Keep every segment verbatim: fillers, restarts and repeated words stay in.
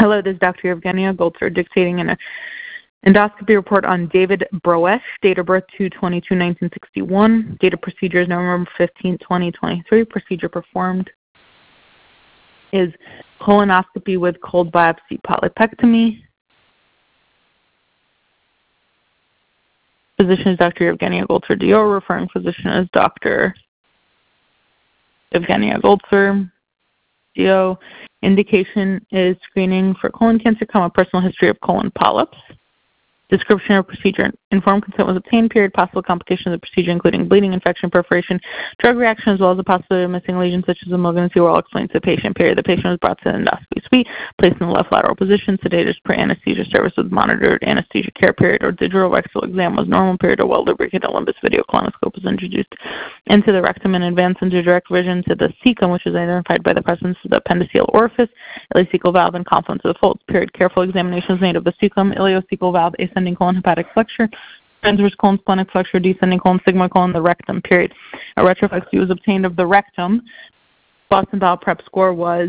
Hello, this is Doctor Evgenia Goltzer dictating an endoscopy report on David Broesch, date of birth two twenty-two nineteen sixty-one, date of procedure is November fifteenth, twenty twenty-three, procedure performed is colonoscopy with cold biopsy polypectomy. Physician is Doctor Evgenia Goltzer D O, referring physician is Doctor Evgenia Goltzer D O. Indication is screening for colon cancer, comma, personal history of colon polyps. Description of procedure. Informed consent was obtained. Period. Possible complications of the procedure, including bleeding, infection, perforation, drug reaction, as well as the possibility of missing lesions such as a malignancy, were all explained to the patient. Period. The patient was brought to the endoscopy suite, placed in the left lateral position, sedated pre-anesthesia service with monitored anesthesia care. Period. Or digital rectal exam was normal. Period. A well-lubricated Olympus video colonoscope was introduced into the rectum and advanced into direct vision to the cecum, which is identified by the presence of the appendiceal orifice, ileocecal valve, and confluence of the folds. Period. Careful examination was made of the cecum, ileocecal valve, ascending colon hepatic flexure, transverse colon splenic flexure, descending colon sigmoid colon, the rectum. Period. A retroflexy was obtained of the rectum. Boston Bowel Prep score was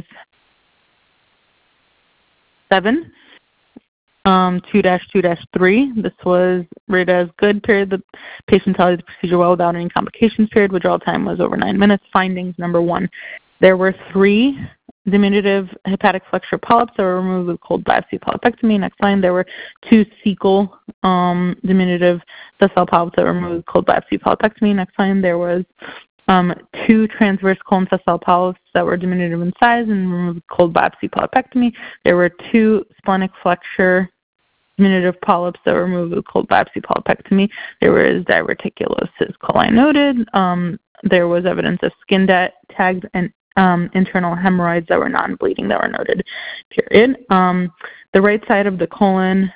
seven, um, two dash two dash three. This was rated as good. Period. The patient tolerated the procedure well without any complications. Period. Withdrawal time was over nine minutes. Findings: number one, there were three diminutive hepatic flexure polyps that were removed with cold biopsy polypectomy. Next line, there were two cecal um, diminutive vessel polyps that were removed with cold biopsy polypectomy. Next line, there was um, two transverse colon vessel polyps that were diminutive in size and removed with cold biopsy polypectomy. There were two splenic flexure diminutive polyps that were removed with cold biopsy polypectomy. There was diverticulosis coli noted. Um, there was evidence of skin tagged and Um, internal hemorrhoids that were non-bleeding that were noted, period. Um, the right side of the colon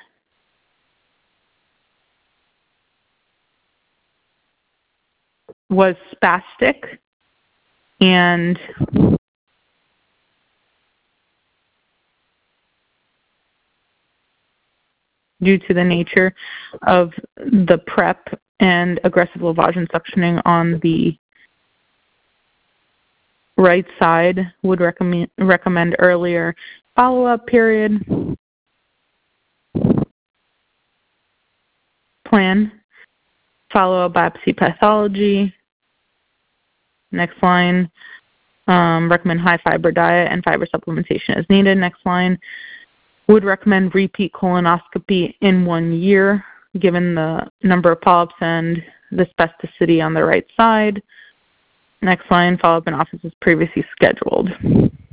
was spastic, and due to the nature of the prep and aggressive lavage suctioning on the right side, would recommend recommend earlier follow-up. Period. Plan follow-up biopsy pathology. Next line, um, recommend high fiber diet and fiber supplementation as needed. Next line, would recommend repeat colonoscopy in one year given the number of polyps and the spasticity on the right side. Next line, follow-up in office as previously scheduled.